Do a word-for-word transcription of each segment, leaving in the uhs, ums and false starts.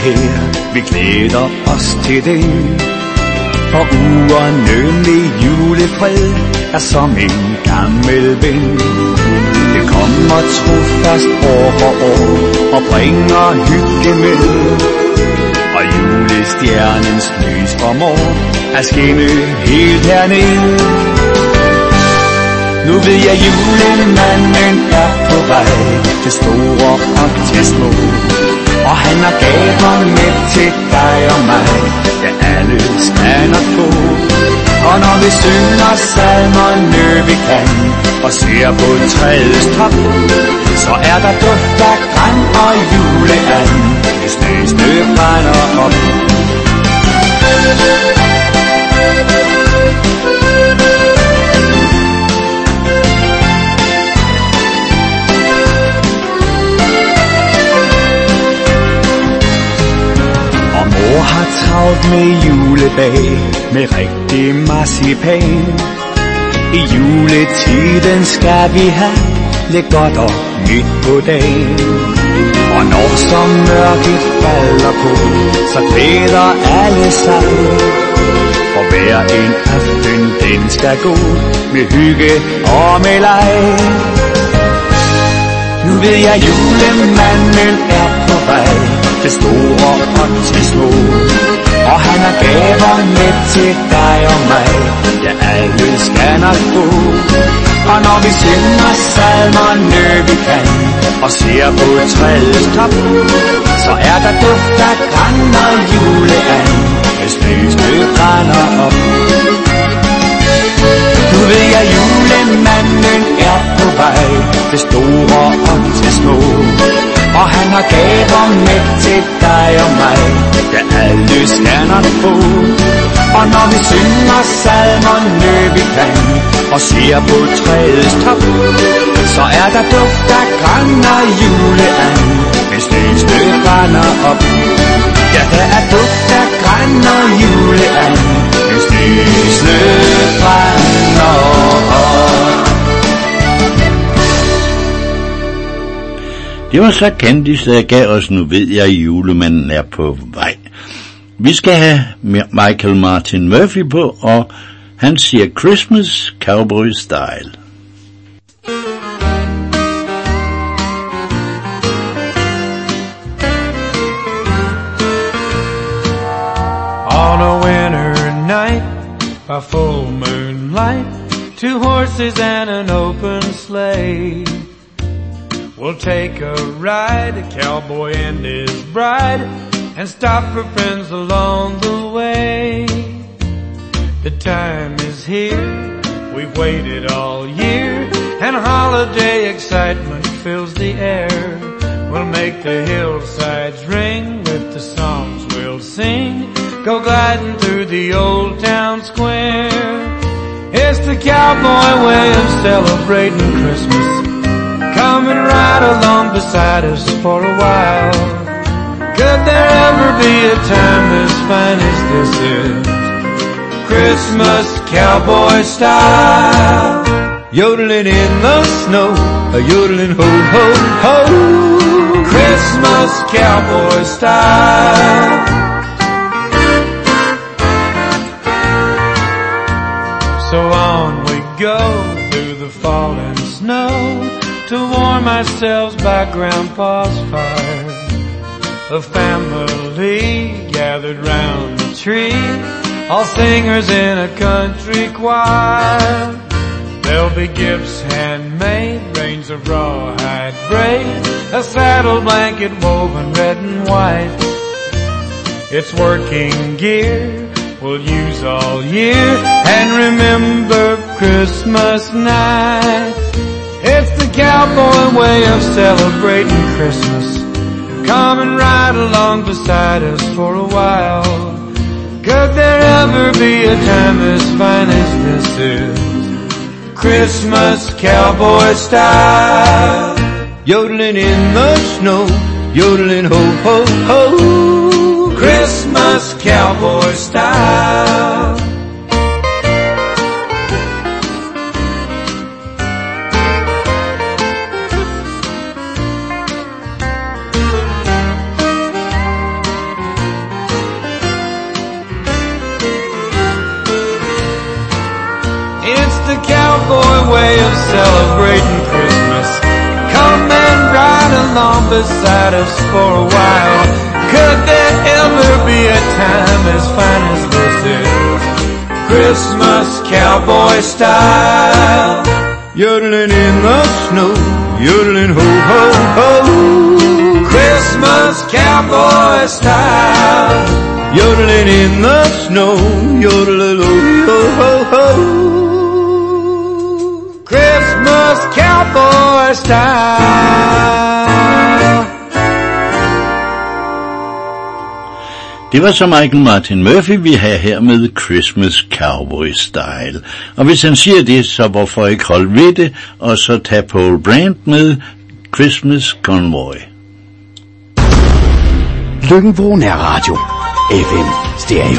her, vi glæder os til det. For uundgåelig julefred er som en gammel ven. Det kommer trofast år for år og bringer hygge med. Og julestjernens lys formår at skinne helt hernede. Nu ved jeg, julemanden er på vej til store og til små. Og han har gaver med til dig og mig, ja alle skal nok få. Og når vi synger salmerne vi kan, og ser på træets top, så er der duft af gran og juleand, det snø, snø brænder op. Mor har travlt med julebag, med rigtig marcipan. I juletiden skal vi have lidt godt og nyt på dagen. Og når så mørket falder på, så glæder alle sig. For hver en aften den skal gå med hygge og med leg. Nu ved jeg, julemanden er på vej til store og til små. Og han har gaver med til dig og mig, ja alle skal nok få. Og når vi synger salmerne vi kan, og ser på træets top, så er der duft af gran og juleand, hvis snø brænder op. Nu ved jeg, julemanden er på vej til store og til små. Og han har gaver med til dig og mig, ja alle skal nok få. Og når vi synger salmerne vi kan, og ser på træets top, så er der duft af gran og juleand, hvis snø, snø brænder op. Ja, der er duft af gran og juleand, hvis snø, snø brænder op. Det var så Candice, der gav os Nu ved jeg, julemanden er på vej. Vi skal have Michael Martin Murphey på, og han siger Christmas Cowboy Style. On a winter night, by full moonlight, two horses and an open sleigh. We'll take a ride, a cowboy and his bride, and stop for friends along the way. The time is here, we've waited all year, and holiday excitement fills the air. We'll make the hillsides ring with the songs we'll sing, go gliding through the old town square. It's the cowboy way of celebrating Christmas, coming right along beside us for a while. Could there ever be a time as fine as this is? Christmas cowboy style, yodeling in the snow, a yodeling ho ho ho. Christmas cowboy style. So on we go through the falling snow, to warm ourselves by Grandpa's fire. A family gathered round the tree, all singers in a country choir. There'll be gifts handmade, reins of rawhide braid, a saddle blanket woven red and white. It's working gear we'll use all year, and remember Christmas night. It's the cowboy way of celebrating Christmas, coming right along beside us for a while. Could there ever be a time as fine as this is? Christmas cowboy style, yodeling in the snow, yodeling ho ho ho. Christmas cowboy style. the cowboy way of celebrating Christmas. Come and ride along beside us for a while. Could there ever be a time as fine as this is? Christmas cowboy style. Yodeling in the snow, yodeling ho ho ho. Christmas cowboy style. Yodeling in the snow, yodeling ho ho ho. Christmas cowboy style. Det var så Michael Martin Murphey, vi har her med Christmas Cowboy Style. Og hvis han siger det, så hvorfor ikke holde ved det, og så tage Paul Brandt med Christmas Convoy. Løkken Nær Radio. F M Stereo.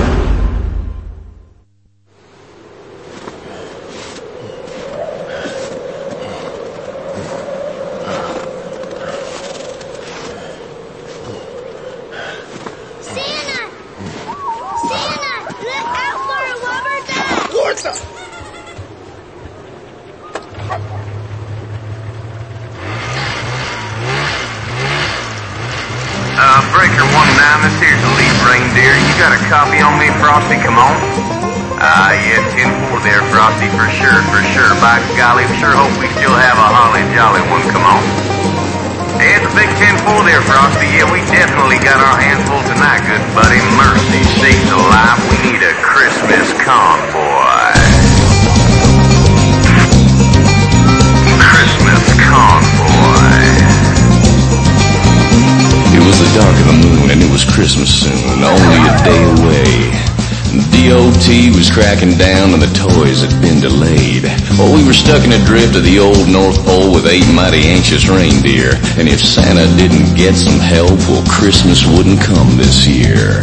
Copy on me, Frosty, come on. Ah, yeah, ten four there, Frosty, for sure, for sure. By golly, sure hope we still have a holly jolly one, come on. Yeah, it's a big ten four there, Frosty. Yeah, we definitely got our hands full tonight, good buddy. Mercy sakes alive, we need a Christmas convoy. Christmas convoy. It was the dark of the moon and it was Christmas soon, only a day away. D O T was cracking down and the toys had been delayed. Well, we were stuck in a drift of the old North Pole with eight mighty anxious reindeer. And if Santa didn't get some help, well, Christmas wouldn't come this year.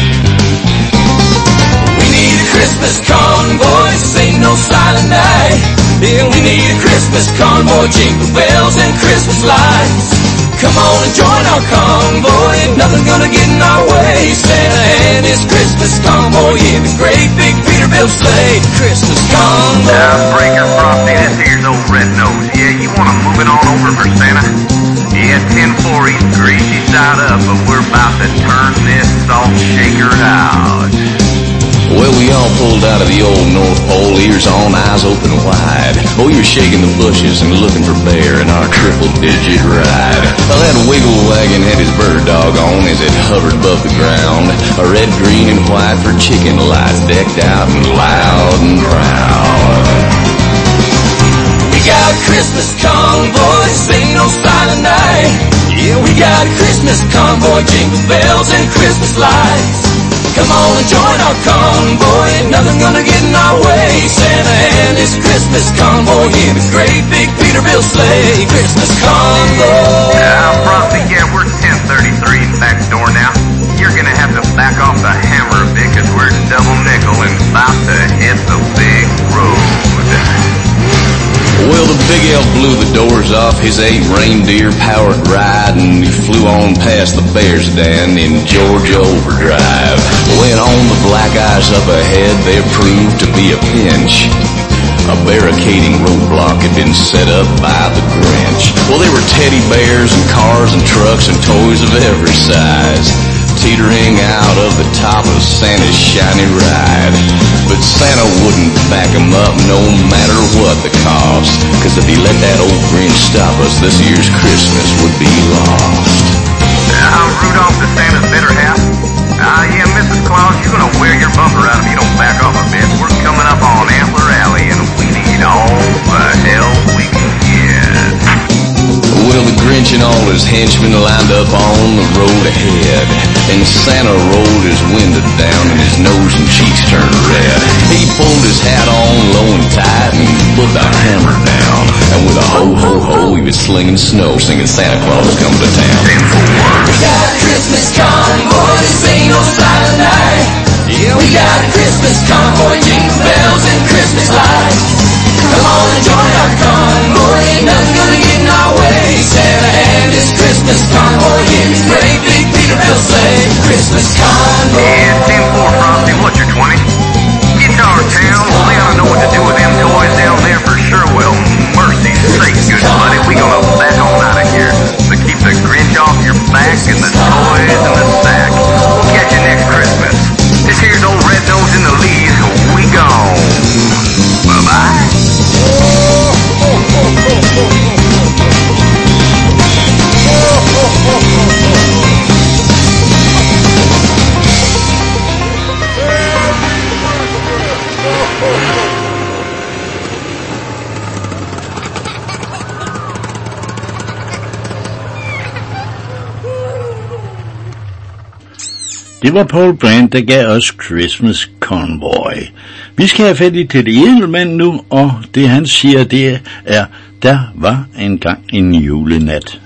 We need a Christmas convoy, this ain't no silent night. Yeah, we need a Christmas convoy, jingle bells and Christmas lights. Come on and join our convoy, ain't nothing gonna get in our way. Santa and his Christmas convoy in the great big Peterbilt sleigh. Christmas convoy. Uh, Breaker Frosty, this here's old Red Nose. Yeah, you wanna move it on over for Santa? Yeah, ten four, he's greasy side up, but we're about to turn this salt shaker out. Well, we all pulled out of the old North Pole, ears on, eyes open wide. Oh, we were shaking the bushes and looking for Bear in our triple-digit ride. Well, that wiggle wagon had his bird dog on as it hovered above the ground. A red, green, and white for chicken lights decked out and loud and proud. We got a Christmas convoy, this ain't no silent night. Yeah, we got a Christmas convoy, jingle bells and Christmas lights. Come on and join our convoy, ain't nothing gonna get in our way. Santa and his Christmas convoy in a great big Peterbilt sleigh. Christmas convoy. Now, uh, Frosty, yeah, we're ten thirty-three back door now. You're gonna have to back off the hammer a bit, cause we're double nickel and about to hit the big road. Well, the big elf blew the doors off his eight reindeer-powered ride, and he flew on past the Bear's Den in Georgia overdrive. When on the black ice up ahead, there proved to be a pinch. A barricading roadblock had been set up by the Grinch. Well, there were teddy bears and cars and trucks and toys of every size, teetering out of the top of Santa's shiny ride. But Santa wouldn't back him up no matter what the cost, cause if he let that old Grinch stop us, this year's Christmas would be lost. Now, Rudolph to Santa's better half. Ah, uh, yeah, Missus Claus, you're gonna wear your bumper out if you don't back off a bit. We're coming up on Antler Alley and we need all the help we can get. Well, the Grinch and all his henchmen lined up on the road ahead, and Santa rolled his window down and his nose and cheeks turned red. He pulled his hat on low and tight and put the hammer down, and with a ho-ho-ho he was slinging snow, singing Santa Claus come to town. We got a Christmas convoy, this ain't no silent night. Yeah, we got a Christmas convoy, jingle bells and Christmas lights. Come on and join our convoy, ain't nothing gonna get in our way. Santa and his Christmas convoy in his great big Peterbilt sleigh. Christmas convoy. Yeah, ten four, Frosty, what's your twenty? Guitar Town, well, they ought to know what to do with them toys. Det var Paul Brandt, der gav os Christmas Convoy. Vi skal have fat i Teddy Edelman nu, og det han siger, det er, der var engang en julenat.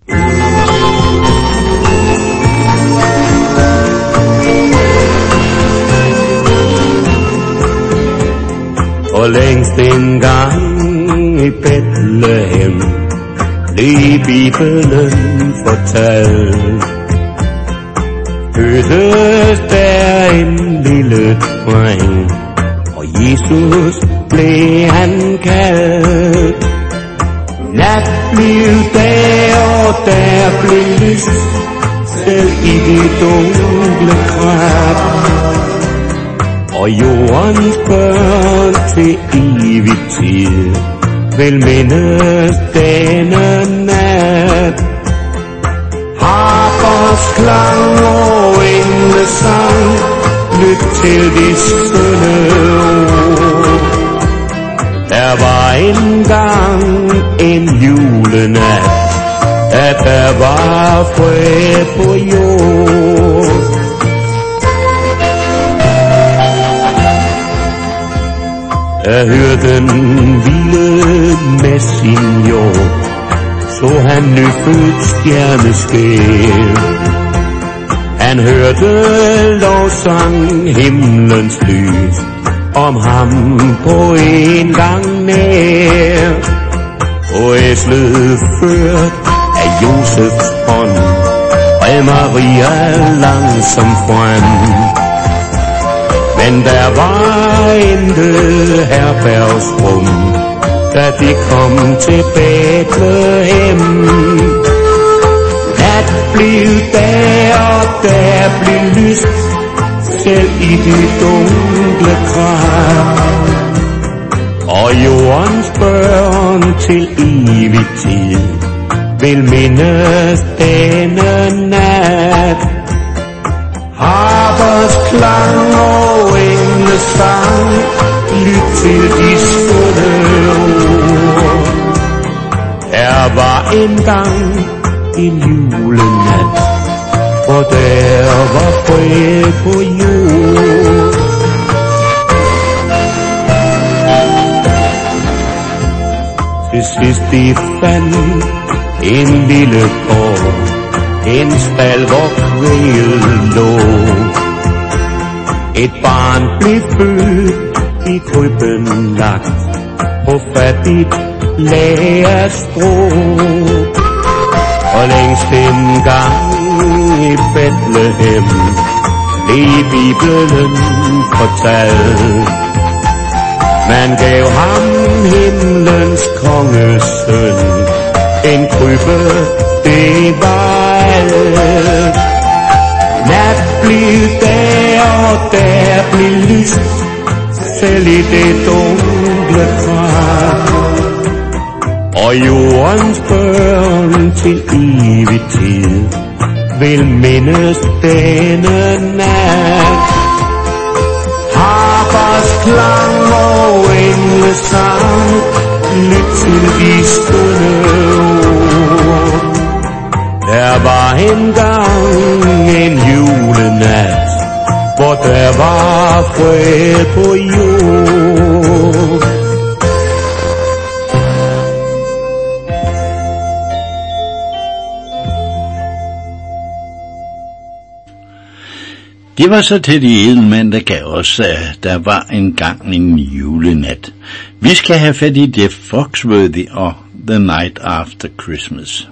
Og længst en gang i Bethlehem blev Bibelen fortalt. Fødtes der en lille dreng, og Jesus blev han kaldt. Nat blev dag, og der blev lys, selv i det dunkle krat. Og jordens børn til evig tid vil mindes denne nat. Harpers klang og englesang, lyt til de skønne ord. Der var engang en julenat, at der var fred på jord. Der hørte den vilde med sin jord, så han nyfødt stjerneskær. Han hørte lovsang himlens lys, om ham på en gang nær. Og æslet ført af Josefs hånd, red Maria langsomt frem. Men der var intet herbergsrum, da de kom til Bethlehem. Nat blev der, og der blev lyst, selv i det dunkle krat. Og jordens børn til evig tid vil mindes denne nat. Harpers klang og englesang, lyt til de skønne ord. Der var engang en julenat, hvor der var fred på jord. Til sidst de fandt en lille gård, en stald hvor kvæl lå. Et barn blev født, i krybben lagt, på fattigt lag af strå. Og længst en gang i Bethlehem blev Bibelen fortalt. Man gav ham himlens kongesøn, en krybbe, det var alt. Nat blev der, og der blev lyst, selv i det dunkle krat. Og jordens børn til evig tid vil mindes denne nat. Harpers klang og englesang, lyt til de skønne ord. Der var engang en julenat, hvor der var fred på jord. Det var så Teddy Edelman, der gav os, at der var engang en julenat. Vi skal have fat i Jeff Foxworthy og The Night After Christmas.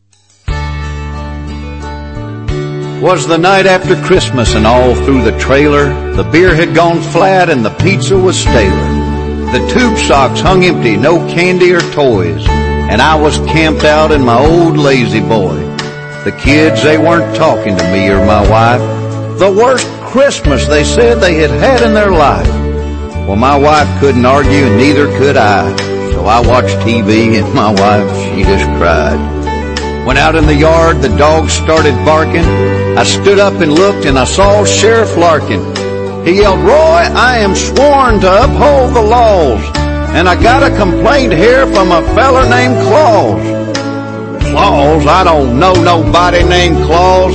Was the night after Christmas, and all through the trailer the beer had gone flat and the pizza was staler. The tube socks hung empty, no candy or toys, and I was camped out in my old lazy boy. The kids, they weren't talking to me or my wife. The worst Christmas they said they had had in their life. Well, my wife couldn't argue and neither could I, so I watched T V and my wife, she just cried. When out in the yard the dogs started barking, I stood up and looked and I saw Sheriff Larkin. He yelled, "Roy, I am sworn to uphold the laws, and I got a complaint here from a feller named Claus." Claus? I don't know nobody named Claus.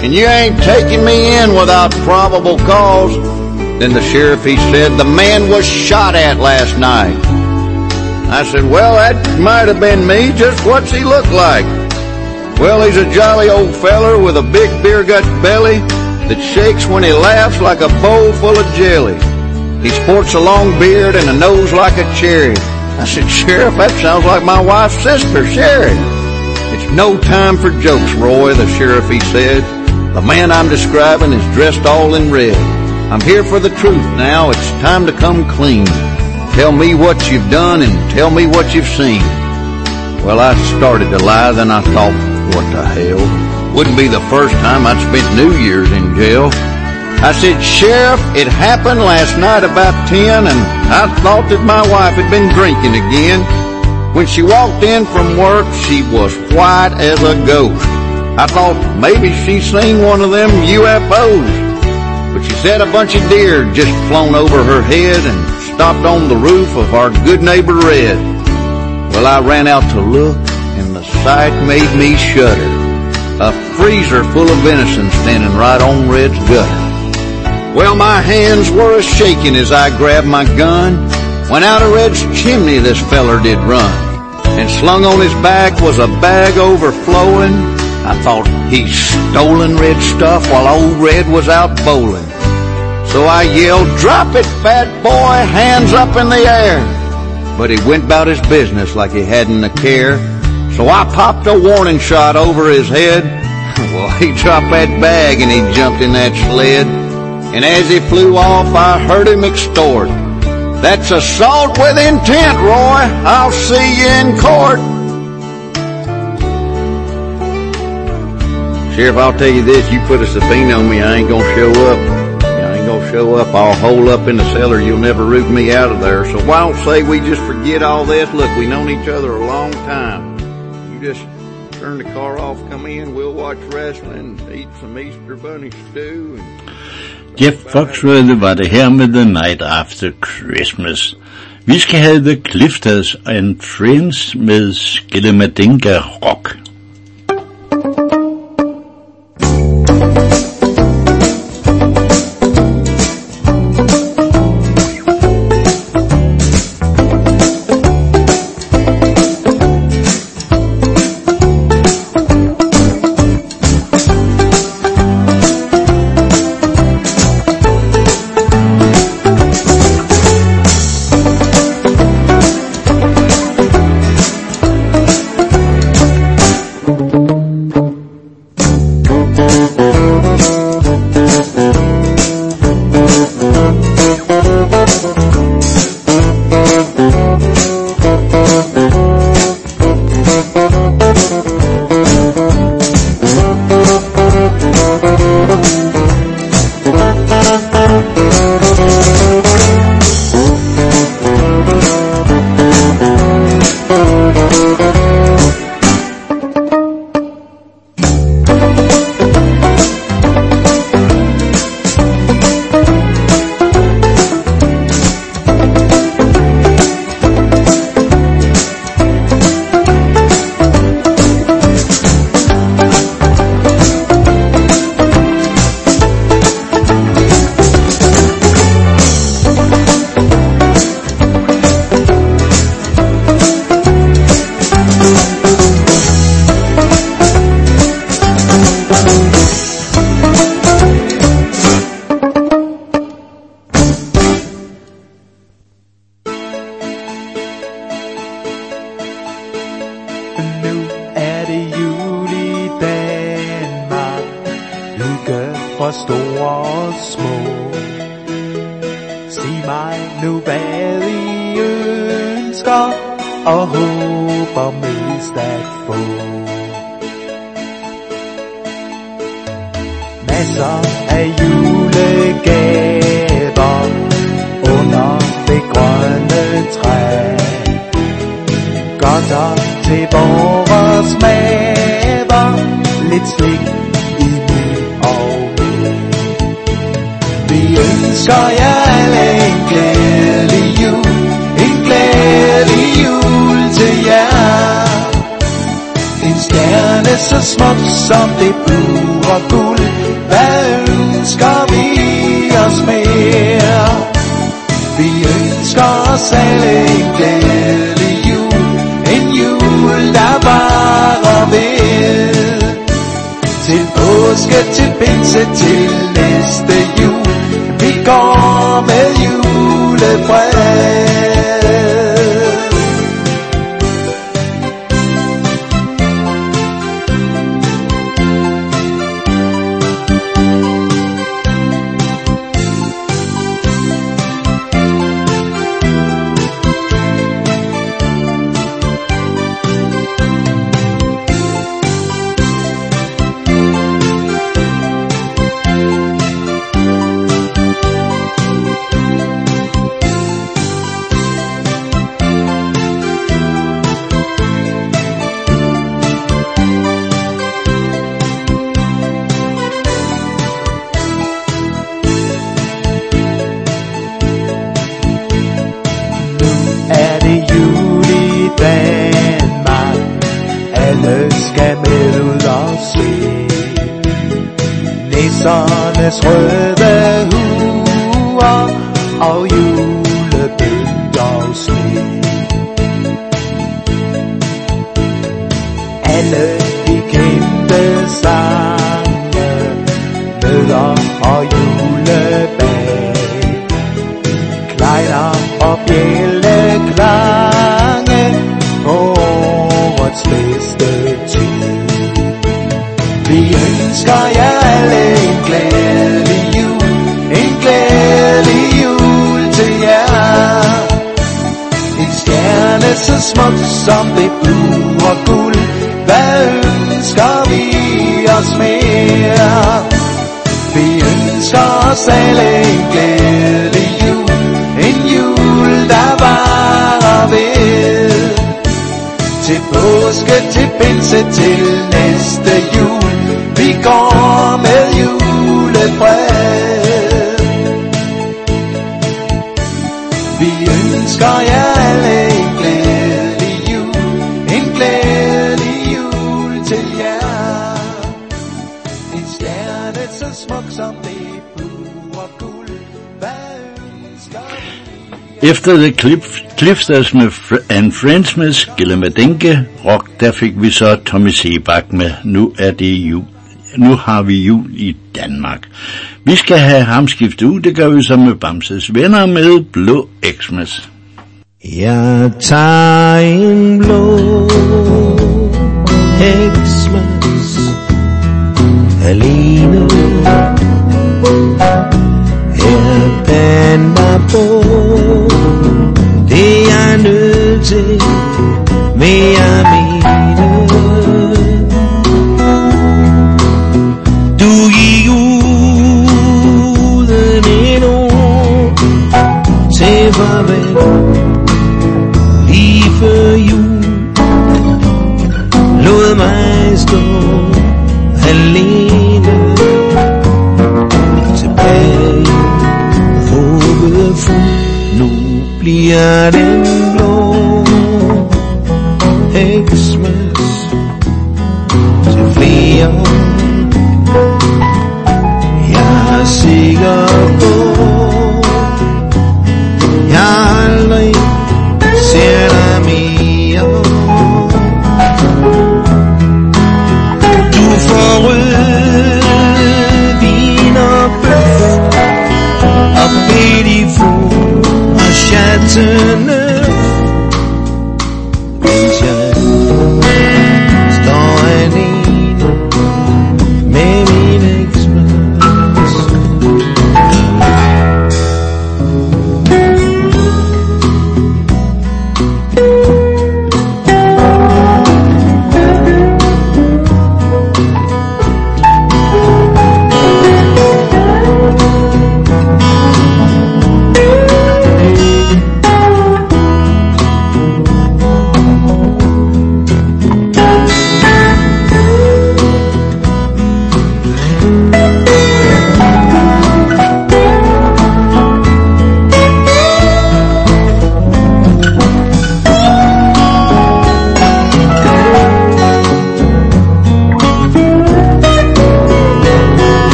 and you ain't taking me in without probable cause. Then the sheriff, he said, the man was shot at last night. I said, well, that might have been me. Just what's he look like? Well, he's a jolly old feller with a big beer gut belly that shakes when he laughs like a bowl full of jelly. He sports a long beard and a nose like a cherry. I said, Sheriff, that sounds like my wife's sister, Sherry. It's no time for jokes, Roy, the sheriff, he said. The man I'm describing is dressed all in red. I'm here for the truth now. It's time to come clean. Tell me what you've done and tell me what you've seen. Well, I started to lie, then I thought, what the hell? Wouldn't be the first time I'd spent New Year's in jail. I said, Sheriff, it happened last night about ten, and I thought that my wife had been drinking again. When she walked in from work, she was white as a ghost. I thought maybe she seen one of them U F Os. But she said a bunch of deer just flown over her head and stopped on the roof of our good neighbor Red. Well, I ran out to look, and the sight made me shudder. A freezer full of venison standing right on Red's gutter. Well, my hands were a-shaking as I grabbed my gun, when out of Red's chimney this feller did run. And slung on his back was a bag overflowing. I thought he stolen Red's stuff while old Red was out bowling. So I yelled, drop it, fat boy, hands up in the air. But he went about his business like he hadn't a care. So I popped a warning shot over his head. Well, he dropped that bag and he jumped in that sled. And as he flew off, I heard him extort, that's assault with intent, Roy. I'll see you in court. Sheriff, I'll tell you this, you put a subpoena on me, I ain't gonna show up. I ain't gonna show up. I'll hole up in the cellar. You'll never root me out of there. So why don't say we just forget all this? Look, we known each other a long time. You just turn the car off, come in, we'll watch wrestling, eat some Easter bunny stew. And Jeff Foxworthy var det her med The Night After Christmas. Vi skal have The Clifters and Friends med Skelemadinga Rock. Så smuk som det blå og guld, ønsker vi os mere. Vi ønsker os alle en glædelig jul, en jul der varer ved. Til påske, til pinse, til næste jul, vi går med julefred. Nissernes røde huer og julebøg og sne. Alle de kendte sange møder og julebag. Klejner og bjælleklange på årets bedste tid. Vi ønsker jer alle en glædelig jul, en glædelig jul til jer. En stjerne så smuk som det blue og guld, hvad ønsker vi os mere? Vi ønsker os alle en glædelig jul, en jul der varer ved. Til påske, til pinse, til næste jul, vi går med julefred. Vi ønsker jer alle en glædelig jul, en glædelig jul til jer. En stjerne så smuk som det blue og guld, hvad ønsker vi? Efter The Cliff, Cliffsters med Fr- and Friends med Skillemadinke Rock, der fik vi så Tommy Sebak med Nu er det jul. Nu har vi jul i Danmark. Vi skal have ham skiftet ud, det gør vi så med Bamses Venner med Blå Xmas. Jeg tager en blå Xmas alene. Her bander på det jeg er nødt til, men jeg mener. Du gik uden en ord til farvel lige før jul. Lod mig stå alene tilbage, håbefuld. Nu bliver den blå Xmas til flere. Jeg er sikker på, jeg aldrig ser dig mere. Du får rødvin og bøf og petit four og chateauneuf, mens jeg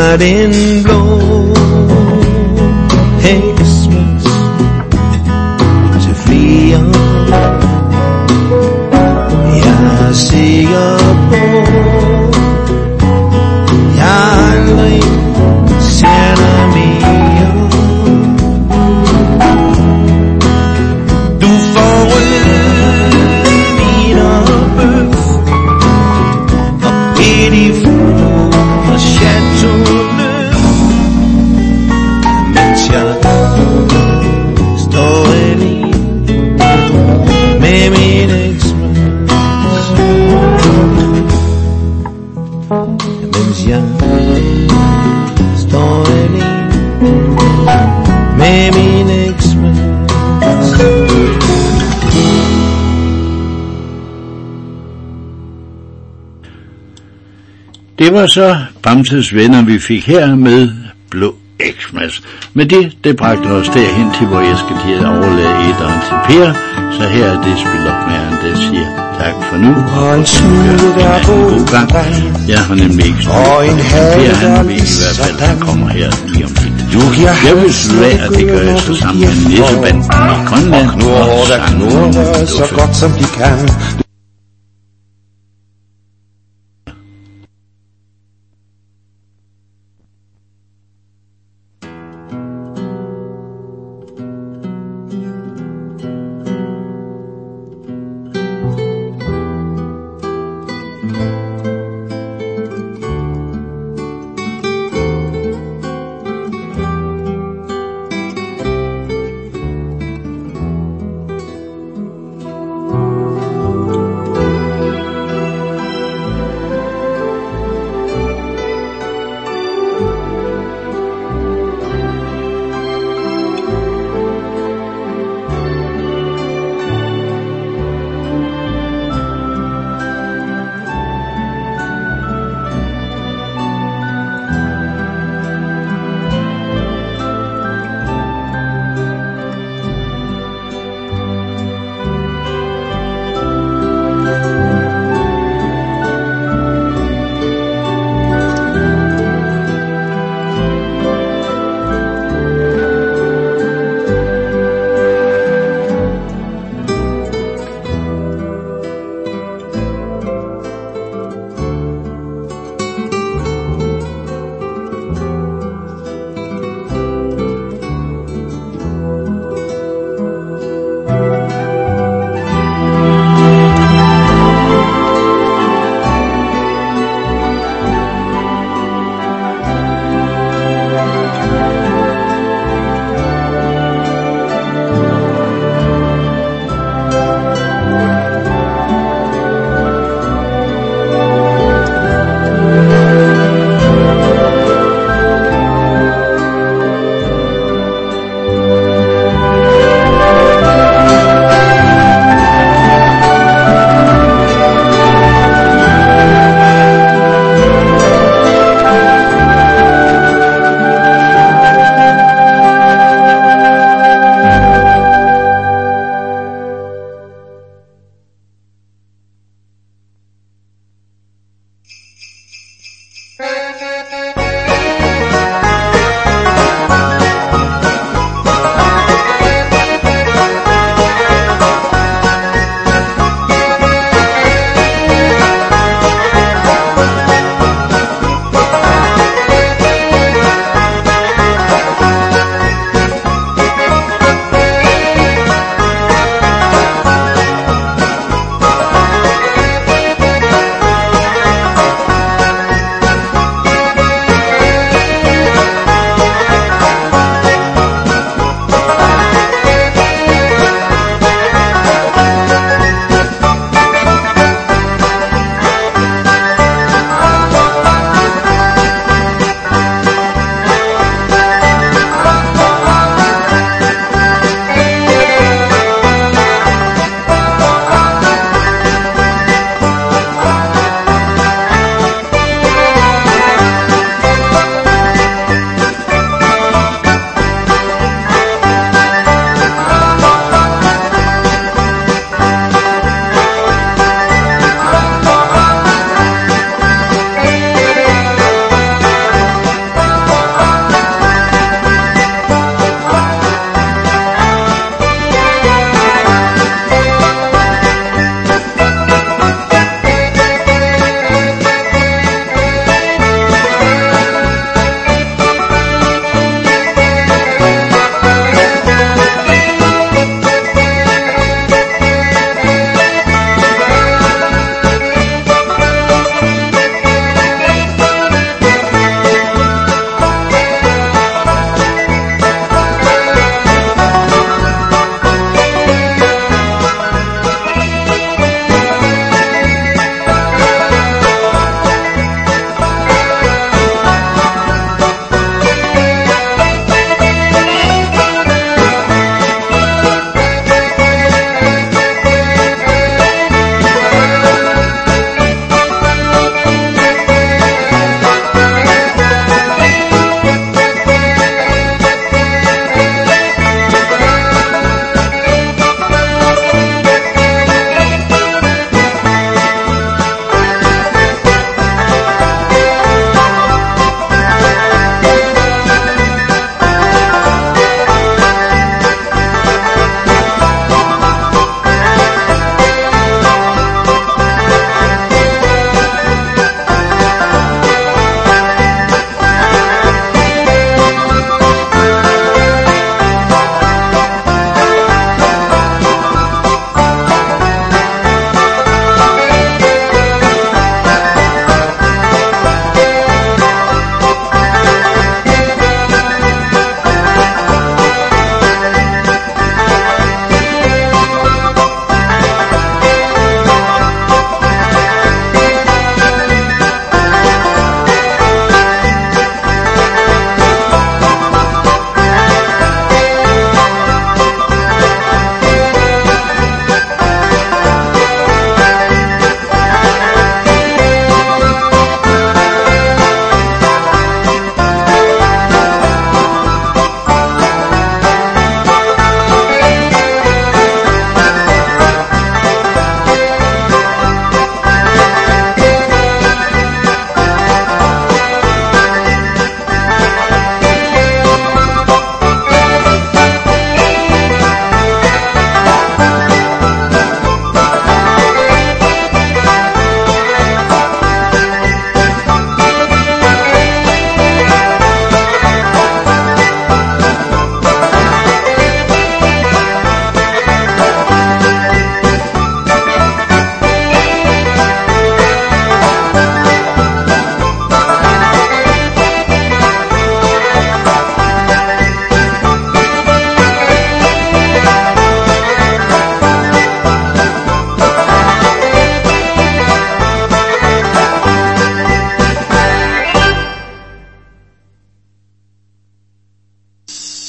bliver den blå. Hey Christmas til flere. Jeg er sikker på, jeg aldrig ser dig mere. Du får rødvin og bøf og petit four og Chateauneuf, mens jeg står alene med min eksmand. Mens jeg står alene med min eksmand. Det var så Bamses Venner, vi fik her med Blå Xmas. Men det, det bragte os derhen til, hvor jeg skal til at overlade æderen til Per. Så her er det spilopmageren, der siger tak for nu. Og en smule der på god gang. Jeg har nemlig ikke stået. Og en have, Per, han ved i hvert fald, han kommer her lige om lidt. Du giver Jeg vil svære, at det gør jeg så sammen med Nissebanden i Grønland. Og knurrer, der knurrer så godt som de kan.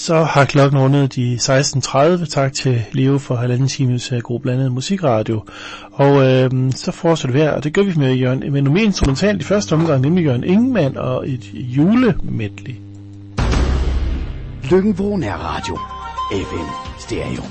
Så har klokken rundet de seksten tredive. Tak til Leo for halvanden times god blandet musikradio. Og øh, så fortsætter vi her, og det gør vi med Jørgen, med noget instrumentalt i første omgang, nemlig Jørgen Ingemann og et julemedley. Løkken-Vrå Nærradio. F M Stereo.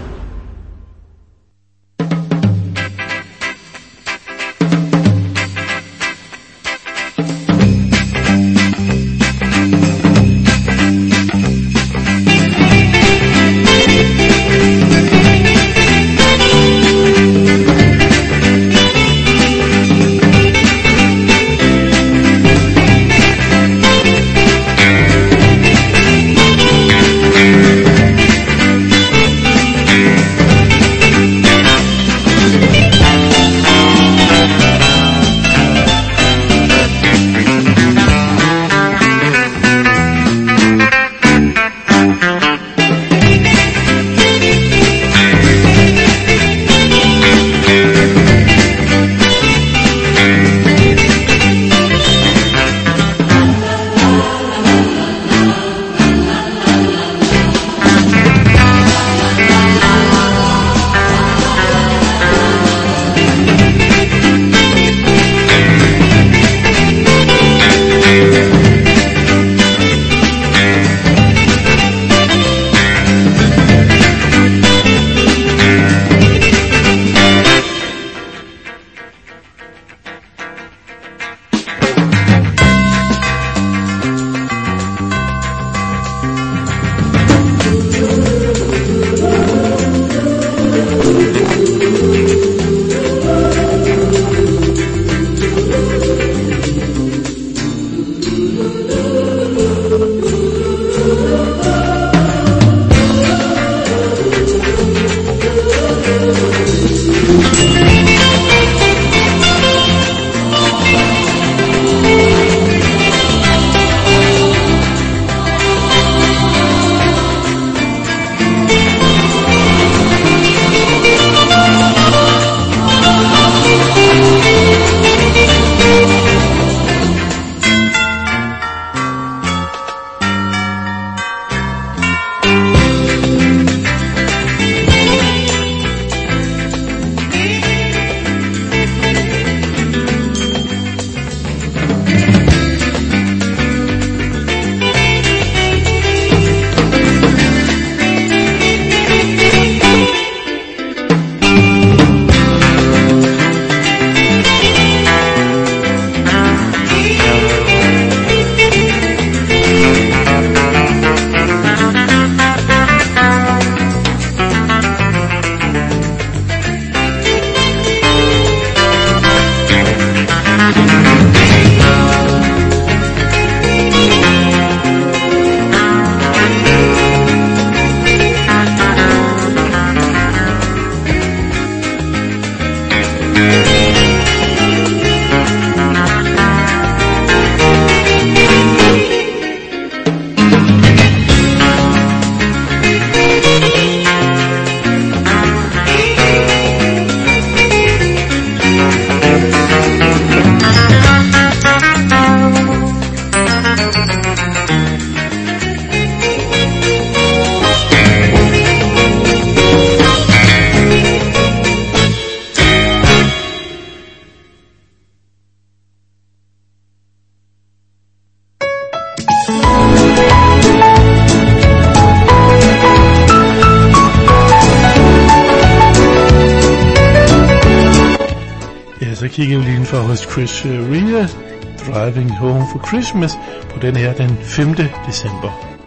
Kigger vi lige ind for hos Chris Rea, Driving Home for Christmas, på den her den femte december.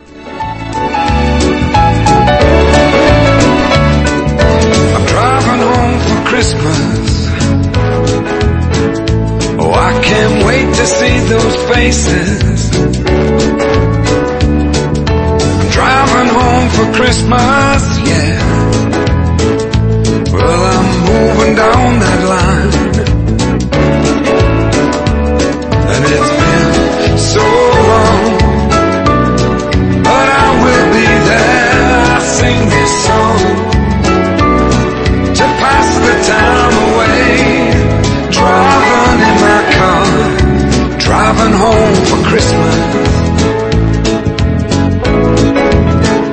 I'm driving home for Christmas. Oh, I can't wait to see those faces. I'm driving home for Christmas, yeah. Well, I'm moving down that line. And it's been so long, but I will be there. I sing this song to pass the time away, driving in my car, driving home for Christmas.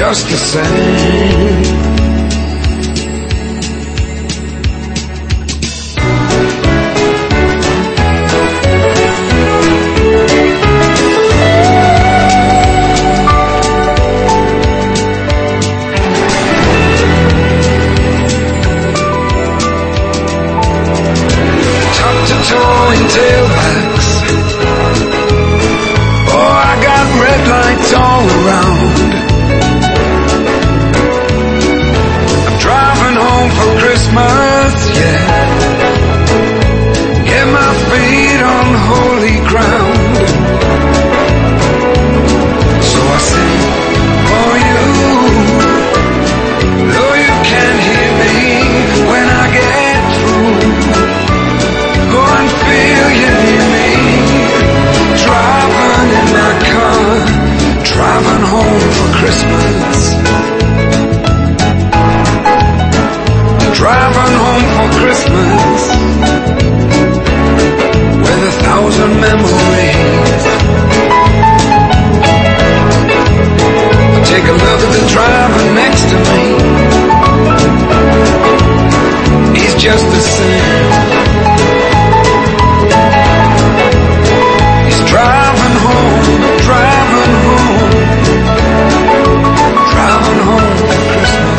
just the same. Towing tailbacks. Oh, I got red lights all around. I'm driving home for Christmas, yeah. Get my feet on holy ground. So I sing for you, though you can't hear me when I get through. Go and feel you near me, driving in that car, driving home for Christmas. Driving home for Christmas, with a thousand memories. Take a look at the driver next to me. He's just the same. Driving home, driving home, driving home for Christmas.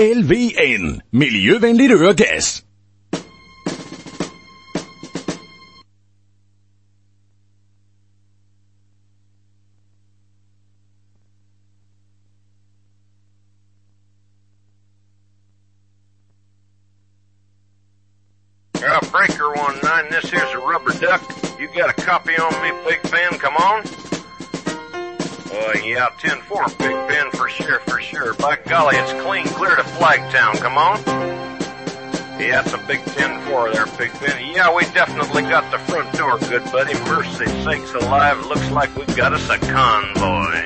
L V N. Miljøvenligt øregas. Uh, breaker one nine, this here's a rubber duck. You got a copy on me, Big Ben, come on? Uh, yeah, ten four, Big Ben, for sure, for sure. By golly, it's clean clear to Flagtown, come on? Yeah, it's a big ten four there, Big Ben. Yeah, we definitely got the front door, good buddy. Mercy sakes alive, looks like we've got us a convoy.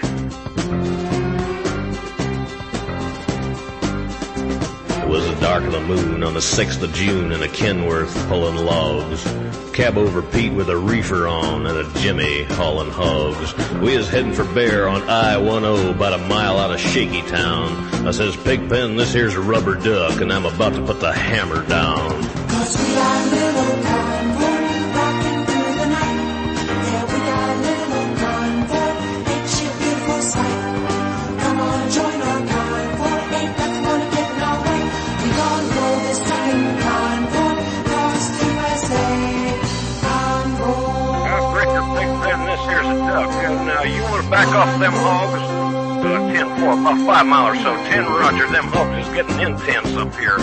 It was the dark of the moon on the sixth of June in a Kenworth pulling logs. Cab over Pete with a reefer on and a Jimmy hauling hogs. We is heading for Bear on I ten about a mile out of Shaky Town. I says, Pigpen, this here's a rubber duck and I'm about to put the hammer down. Cause we got a little convoy rocking through the night. Yeah, we got a little convoy, ain't she a beautiful sight? Come on and join our convoy, ain't nothing gonna get in our way. We gonna go this second convoy across the U S A. Convoy. Uh, Breaker, Big Ben, this here's a duck. Uh, now, you wanna back off them hogs? Uh, ten four, about five mile or so. ten, roger, them hogs is getting intense up here.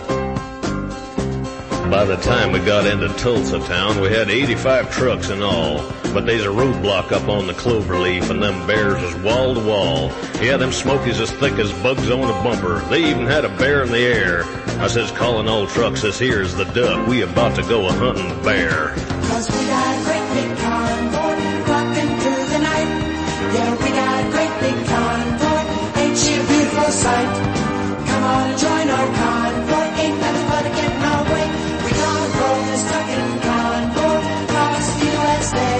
By the time we got into Tulsa town, we had eighty-five trucks in all. But there's a roadblock up on the cloverleaf, and them bears was wall to wall. Yeah, them smokies as thick as bugs on a bumper. They even had a bear in the air. I says, calling all trucks, this here's the duck. We about to go a-hunting the bear. Cause we got a great big convoy rocking through the night. Yeah, we got a great big convoy, ain't she a beautiful sight? Come on and join our convoy, ain't nothing but a get in our way. We gonna roll this second convoy across the U S A.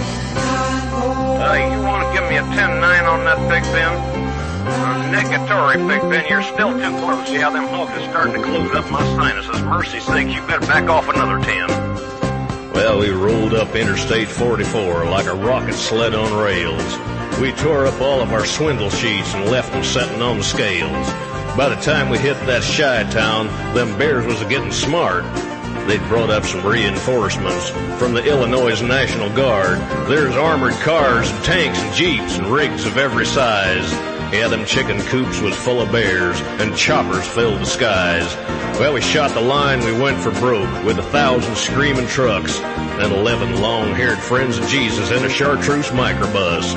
Convoy. Uh, you wanna give me a ten nine on that, Big Ben? Uh, negatory, Big Ben, you're still too close. Yeah, them hogs is starting to close up my sinuses. Mercy sakes, you better back off another ten. Well, we rolled up Interstate forty-four like a rocket sled on rails. We tore up all of our swindle sheets and left them setting on the scales. By the time we hit that shy town, them bears was a-getting smart. They'd brought up some reinforcements from the Illinois National Guard. There's armored cars and tanks and jeeps and rigs of every size. Yeah, them chicken coops was full of bears and choppers filled the skies. Well, we shot the line, we went for broke with a thousand screaming trucks and eleven long-haired friends of Jesus in a chartreuse microbus.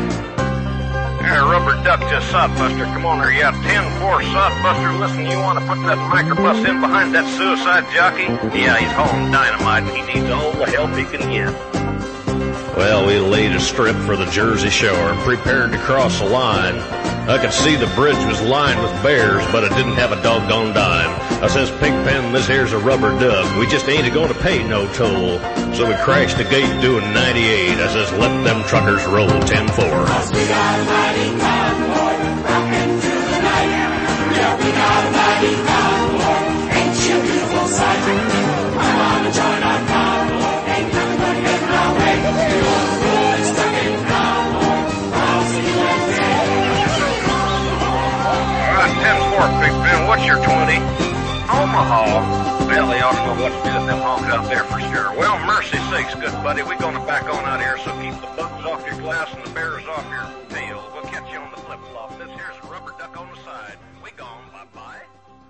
Here, rubber duck to Sodbuster. Come on here, yeah, ten four Sodbuster. Listen, you want to put that microbus in behind that suicide jockey? Yeah, he's hauling dynamite and he needs all the help he can get. Well, we laid a strip for the Jersey Shore and prepared to cross the line. I could see the bridge was lined with bears, but it didn't have a doggone dime. I says, Pigpen, this here's a rubber duck. We just ain't going to pay no toll. So we crashed the gate doing ninety-eight. I says, let them truckers roll ten four. Cause we got a mighty convoy rocking through the night. Yeah, we got a mighty convoy, ain't she a beautiful sight? Come on and join our convoy, ain't nothing gonna get in our way. We're gonna roll this second convoy across the U S A. Alright, ten four, Big Ben, what's your twenty? Omaha. Well, they ought to know what to do with them hogs out there for sure. Well, mercy sakes, good buddy, we're gonna back on out here, so keep the bugs off your glass and the bears off your tail. We'll catch you on the flip-flop. This here's a rubber duck on the side. We gone, bye-bye.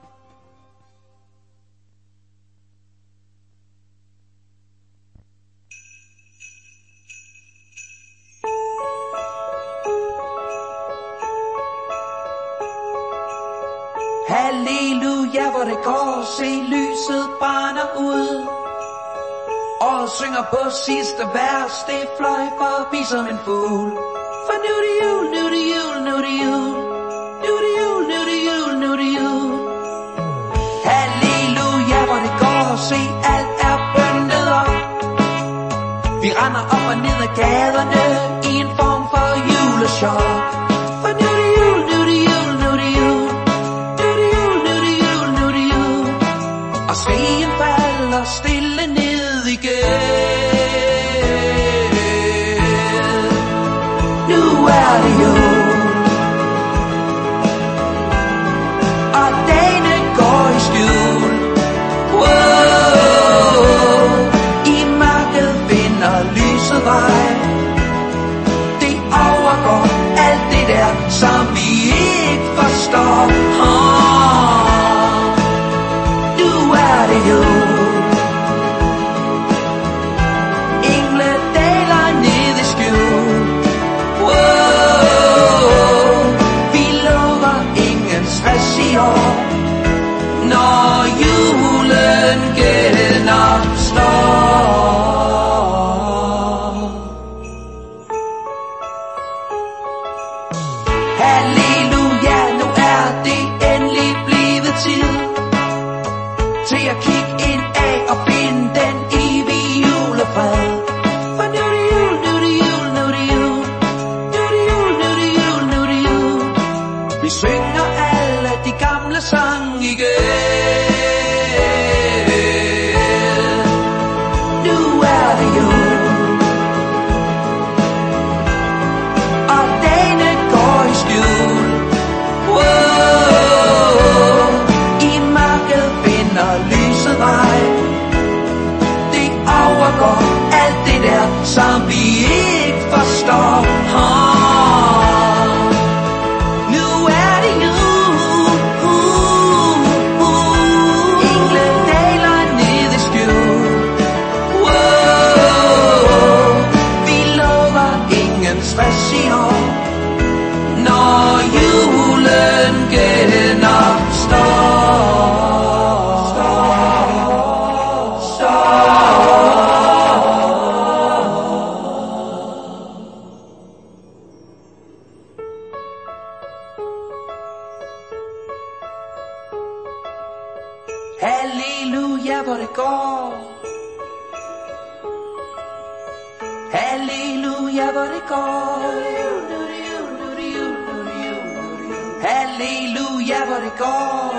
Halleluja, hvor det går, se lyset brænder ud. Og synger på sidste vers, det fløj forbi som en fugl. For nu er det jul, nu er det jul, nu er det jul. Nu er det jul, nu er det jul, nu er det jul. Halleluja, hvor det går, se alt er pyntet op. Vi render op og ned ad gaderne i en form for juleshop. For nu er det jul, nu er det jul, nu er det jul. Og sneen falder stille ned igen. Nu er det jul. Og som vi ikke forstår. Nu er det jul. Englen daler ned i skjul. Wow. Vi lover ingen stress i år, når julen genopstår. Halleluja, hvor det går. Halleluja, hvor det går. Halleluja, hvor det går.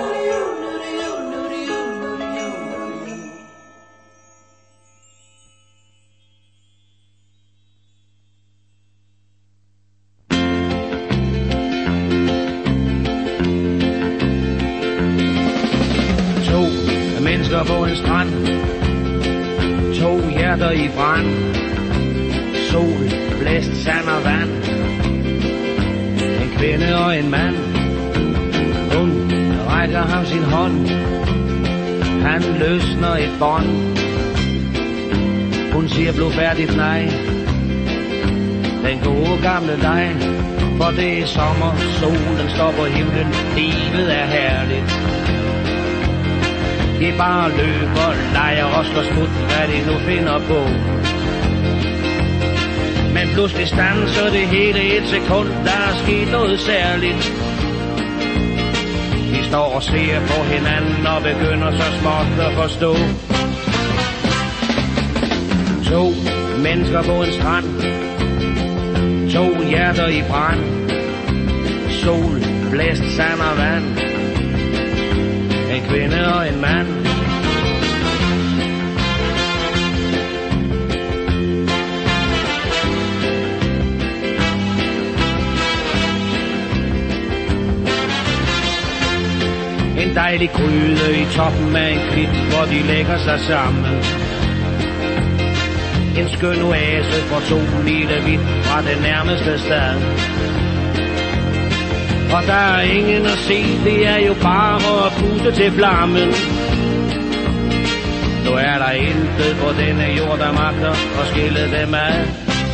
To mennesker på en strand, to hjerter i brand, sol, blæst, sand og vand, en kvinde og en mand. Hun rækker ham sin hånd, han løsner et bånd. Hun siger blodfærdigt nej, den gode gamle dig, for det er sommer, solen står på himlen, livet er herligt. De bare løber, leger og slår smut, hvad de nu finder på. Men pludselig standser det hele et sekund, der er sket noget særligt. De står og ser på hinanden og begynder så småt at forstå. To mennesker på en strand, to hjerter i brand, sol, blæst, sand og vand, en kvinde og en mand. En dejlig gryde i toppen af en klit, hvor de lægger sig sammen. En skøn oase for to lille vidt fra det nærmeste sted. Og der er ingen at se, det er jo bare at puste til flammen. Nu er der intet på denne jord, der magter at skille dem ad.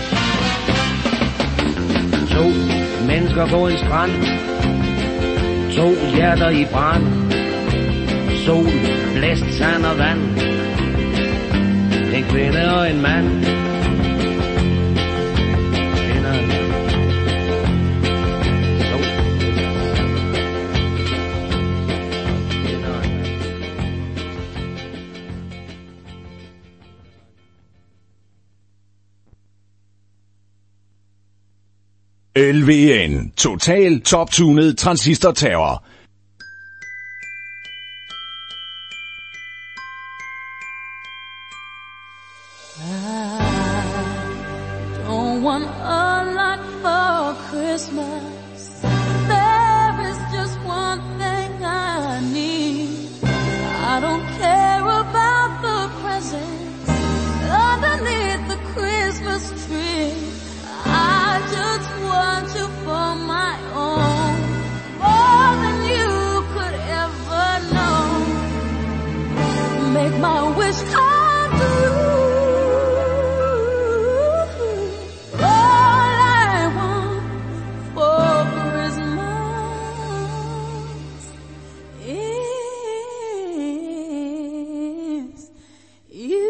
To mennesker på en strand, to hjerter i brand, sol, blæst, sand og vand, en kvinde og en mand. L V N. Total top-tunet transistor-terror. Don't want a lot for Christmas. There is just one thing I need. I don't care about the presents underneath the Christmas tree. I just want you for my own, more than you could ever know. Make my wish come true. All I want for Christmas is you.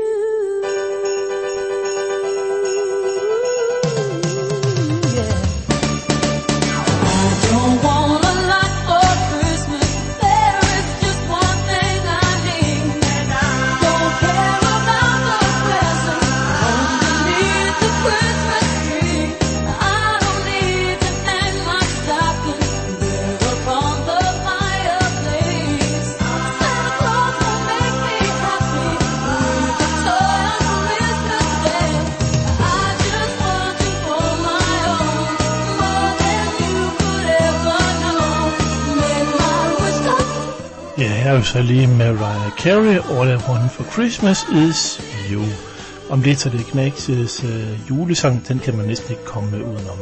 Ja, her er jo så lige Mariah Carey, All I Want for Christmas is You. Om lidt så det Knackses øh, julesang, den kan man næsten ikke komme med udenom.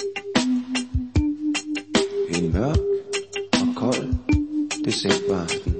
En mørk og kold decemberaften